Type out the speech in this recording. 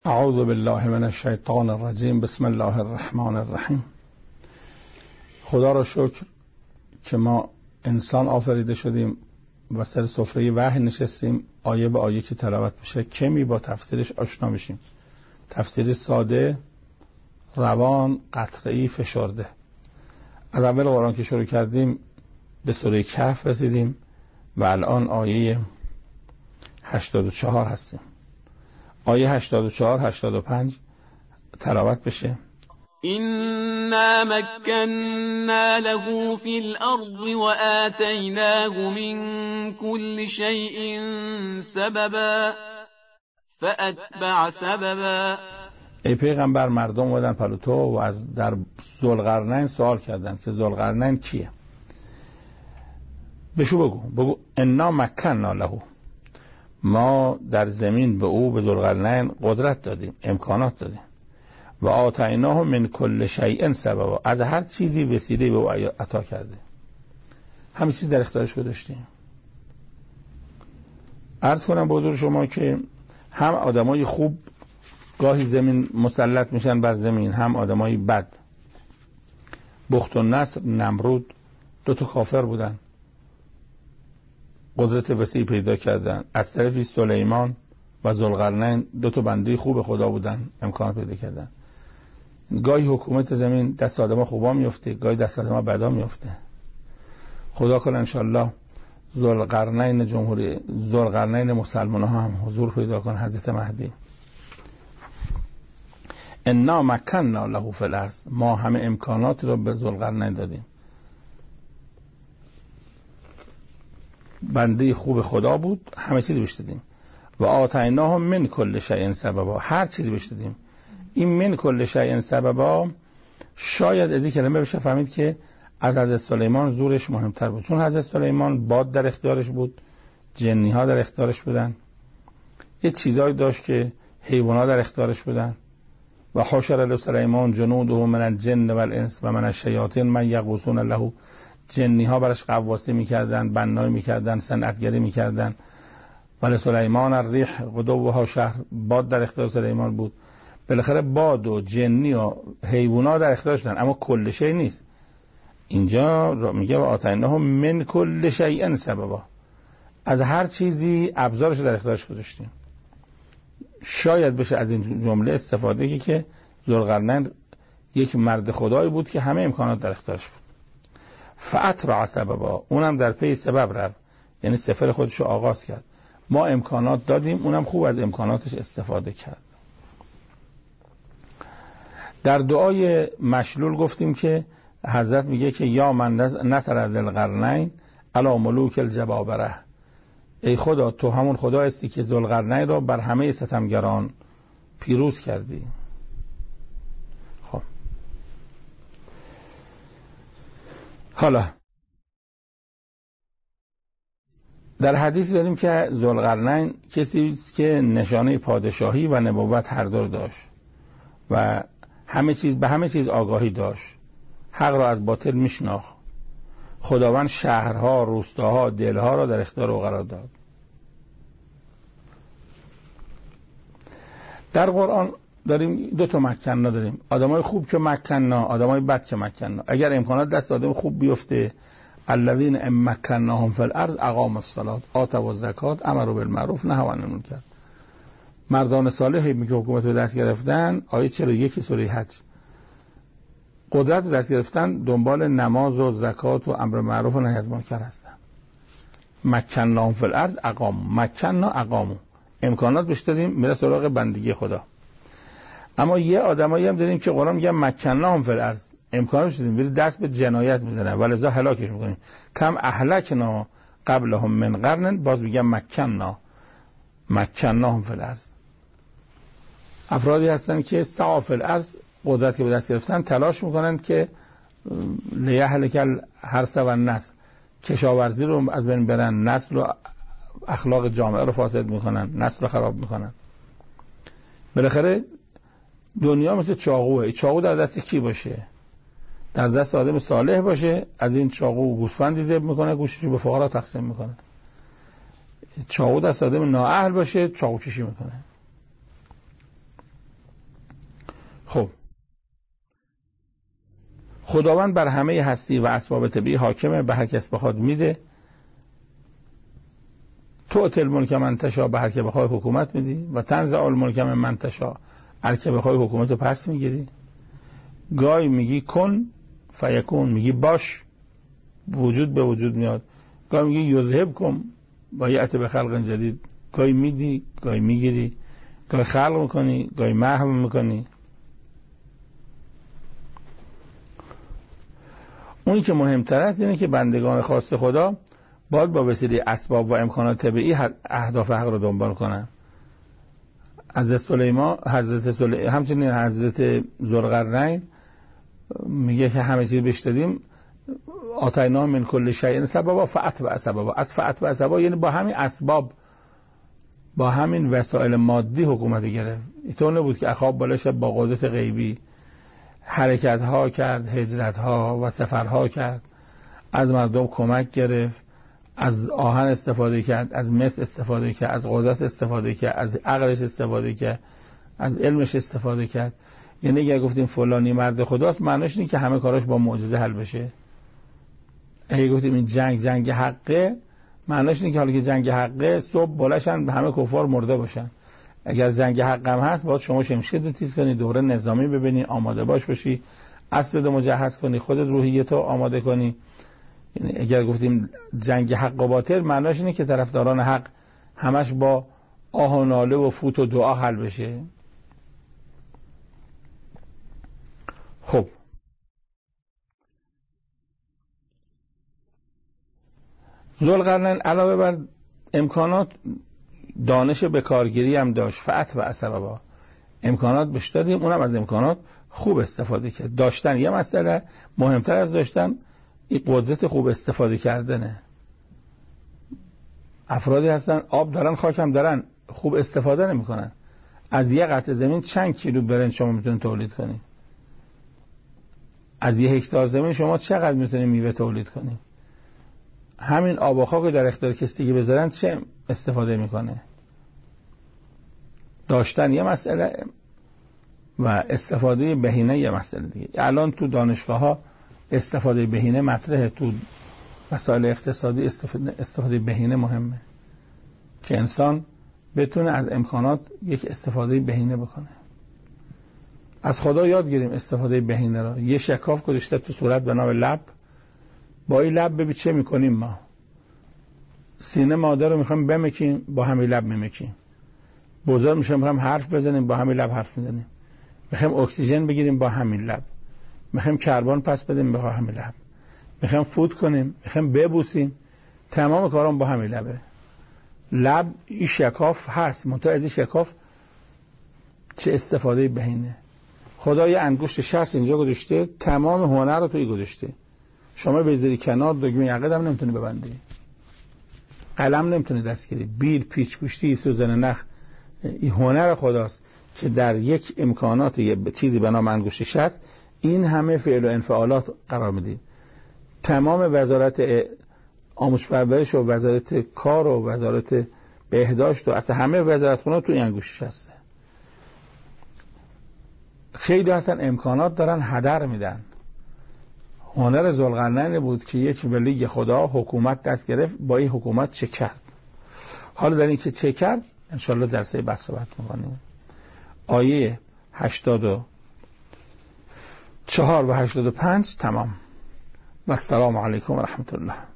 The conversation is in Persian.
اعوذ بالله من الشیطان الرجیم. بسم الله الرحمن الرحیم. خدا را شکر که ما انسان آفریده شدیم و سر سفره وحی نشستیم، آیه به آیه که تلاوت میشه کمی با تفسیرش آشنا میشیم. تفسیر ساده، روان، قطعی، فشرده. از اول قرآن که شروع کردیم به سوره کهف رسیدیم و الان آیه 84 هستیم. آیه 84 85 تلاوت بشه. إنا مكنا له في الأرض وآتيناه من كل شيء سببا فأتبع سببا. ای پیغمبر، مردم اومدن پلو تو و از در ذوالقرنین سوال کردن که ذوالقرنین کیه؟ بشو بگو انا مکنا له، ما در زمین به او به ذوالقرنین قدرت دادیم، امکانات دادیم. و آتیناه من کل شیء سببا، از هر چیزی وسیله به او عطا کرده، همه چیز در اختیارش گذاشتیم. عرض کنم به حضور شما که هم آدمای خوب گاهی زمین مسلط میشن بر زمین، هم آدمای بد. بخت و نصر، نمرود، دو تا کافر بودن، قدرت وسیع پیدا کردن. از طرفی سلیمان و ذوالقرنین دو تا بنده خوب خدا بودن، امکان پیدا کردن. گاهی حکومت زمین دست آدم خوبا میفته، گاهی دست آدم بدا میفته. خدا کنه انشالله ذوالقرنین مسلمان ها هم حضور پیدا کن، حضرت مهدی. انا مکنا له فی الارض، ما همه امکانات را به ذوالقرنین دادیم. بنده خوب خدا بود، همه چیز بهش دادیم. و آتیناه من کل شیء سببا، هر چیزی بهش دادیم. این من کل شیء سببا شاید از این کلمه بشه فهمید که از حضرت سلیمان زورش مهمتر بود، چون حضرت سلیمان باد در اختیارش بود، جنی ها در اختیارش بودن، یه چیزایی داشت که حیوانات در اختیارش بودن. و حشر له سلیمان جنوده من الجن والانس و من الشیاطین من یغوصون له، جنی ها برش قواسی میکردن، بنایی میکردن، صنعتگری میکردن. ولی سلیمان الریح غدوها شهر، باد در اختیار سلیمان بود. بالاخره باد و جنی و حیوانات در اختیارش بودن، اما کل شیء نیست. اینجا میگه و آتیناه من کل شیء سببا، از هر چیزی ابزارش در اختیارش گذاشتیم. شاید بشه از این جمله استفاده که ذوالقرنین یک مرد خدایی بود که همه امکانات در اختیارش بود. فاتبع سببا، اونم در پی سبب رفت، یعنی سفر خودش رو آغاز کرد. ما امکانات دادیم، اونم خوب از امکاناتش استفاده کرد. در دعای مشلول گفتیم که حضرت میگه که یا من نصر ذوالقرنین علی ملوک الجبابره، ای خدا تو همون خدا هستی که ذوالقرنین را بر همه ستمگران پیروز کردی. خب حالا در حدیث داریم که ذوالقرنین کسی که نشانه پادشاهی و نبوت هر دو داشت و به همه چیز آگاهی داشت، حق را از باطل میشناخت. خداوند شهرها، روستاها، دلها را در اختیار او قرار داد. در قرآن داریم دو تا مکنا داریم، آدمای خوب که مکنا، آدمای بد که مکنا. اگر امکانات دست آدم خوب بیفته، الذین ام مکناهم فی الارض اقاموا الصلاة آتوا الزکات امروا بالمعروف نهوا عن المنکر. مردان صالحی که حکومت رو دست گرفتن، آیه 41 سوره حج، قدرت رو دست گرفتن، دنبال نماز و زکات و امر معروف و نهی از منکر هستن. مکناهم فی الارض اقاموا، مکنا اقاموا، امکانات بهش دادیم، میره سراغ بندگی خدا. اما یه آدمایی هم داریم که قرآن میگه مکناهم فی الارض، امکانات دادیم، میره دست به جنایت میزنه، ولذا هلاکش میکنیم. کم اهلکنا قبلهم من قرن، باز میگه مکناهم فی الارض. افرادی هستن که سعوا فی الارض، قدرت که به دست گرفتن تلاش میکنن که لیهلک الحرث و النسل، کشاورزی رو از بین برن، نسل و اخلاق جامعه رو فاسد میکنن، نسل رو خراب میکنن. بالاخره دنیا مثل چاقوه، چاقو در دست کی باشه؟ در دست آدم صالح باشه، از این چاقو گوسفندی ذبح میکنه، گوشتشو به فقرا تقسیم میکنه. چاقو دست آدم نااهل باشه، چاقو کشی میکنه. خب خداوند بر همه هستی و اسباب طبیعی حاکمه، به هر کس بخواد میده. تؤتی الملک من تشاء، به هر که بخوای حکومت میدی، و تنزع الملک من تشاء، هر که بخوای حکومت رو پس میگیری. گاهی میگی کن فیکون، میگی باش وجود به وجود میاد. گاهی میگی یذهب کن و یأتی به خلق جدید. گاهی میدی، گاهی میگیری، گاهی خلق میکنی، گاهی محو میکنی. اونی که مهمتر است اینه که بندگان خاص خدا باید با وسیله اسباب و امکانات طبیعی اهداف حق رو دنبال کنن. همچنین حضرت ذوالقرنین میگه که همه چیز بهش دادیم، آتینا من کل شیء سببا فاتبع سببا. از فاتبع سببا یعنی با همین اسباب، با همین وسایل مادی حکومت گرفت. اینطور نبود که اخاب بالش با قدرت غیبی حرکت ها کرد، هجرت ها و سفرها کرد، از مردم کمک گرفت، از آهن استفاده کرد، از مس استفاده کرد، از قدرت استفاده کرد، از عقلش استفاده کرد، از علمش استفاده کرد. یعنی اگر گفتیم فلانی مرد خداست، معنیش اینه که همه کاراش با معجزه حل بشه. اگه گفتیم این جنگ حقه، معنیش اینه که حالا که جنگ حقه صبح بلشن همه کفار مرده باشن. اگر جنگ حق هم هست، باید شما شمشیر رو تیز کنی، دوره نظامی ببینی، آماده باش باشی، اسب رو مجهز کنی، خودت روحیتو آماده کنی. یعنی اگر گفتیم جنگ حق و باطل، معنیش اینه که طرفداران حق همش با آه و ناله و فوت و دعا حل بشه. خب ذوالقرنین علاوه بر امکانات دانش به کارگیری هم داشت. فاتبع سببا، امکانات بهش دادیم، اونم از امکانات خوب استفاده کرد. داشتن یه مسئله، مهمتر از داشتن این قدرت خوب استفاده کردنه. افرادی هستن آب دارن خاک هم دارن، خوب استفاده نمیکنن. از یه قطعه زمین چند کیلو برنج شما میتونید تولید کنی؟ از یه هکتار زمین شما چقدر میتونید میوه تولید کنی؟ همین آب و خاک در اختیار کسی دیگه بذارن چه استفاده میکنه؟ داشتن یه مسئله و استفاده بهینه یه مسئله دیگه. الان تو دانشگاه ها استفاده بهینه مطرحه، تو مسائل اقتصادی استفاده بهینه مهمه که انسان بتونه از امکانات یک استفاده بهینه بکنه. از خدا یاد گیریم استفاده بهینه را. یه شکاف گذاشته تو صورت به نام لب، با این لب ببین چه میکنیم ما. سینه مادر رو میخوایم بمکیم، با همین لب میمکیم. بزرگ میشیم میخوایم حرف بزنیم، با همین لب حرف میزنیم. میخوایم اکسیژن بگیریم، با همین لب. میخوایم کربن پس بدیم، با همین لب. میخوایم فوت کنیم، میخوایم ببوسیم، تمام کارام با همین لبه. لب این شکاف هست، منتها از این شکاف چه استفاده بهینه. خدا یه انگشت 60 اینجا گذاشته، تمام هنر رو توی گذاشته. شما بذاری کنار، دگمه عقد هم نمیتونی ببندی، قلم نمیتونی دستگیری، بیل، پیچ گوشتی، سوزن نخ، این هنر خداست که در یک امکانات یه چیزی به نام انگشت 60 این همه فعل و انفعالات قرار میدید. تمام وزارت آموزش پرورش و وزارت کار و وزارت بهداشت و اصلا همه وزارتخونه تو این انگشت 60. خیلی هستن امکانات دارن هدر میدن. هنر ذوالقرنین بود که یک ولی خدا حکومت دست گرفت، با این حکومت چه کرد. حالا در این که چه کرد انشالله جلسه بعد صحبت میکنیم. آیه 84 و 85 تمام. و السلام علیکم و رحمت الله.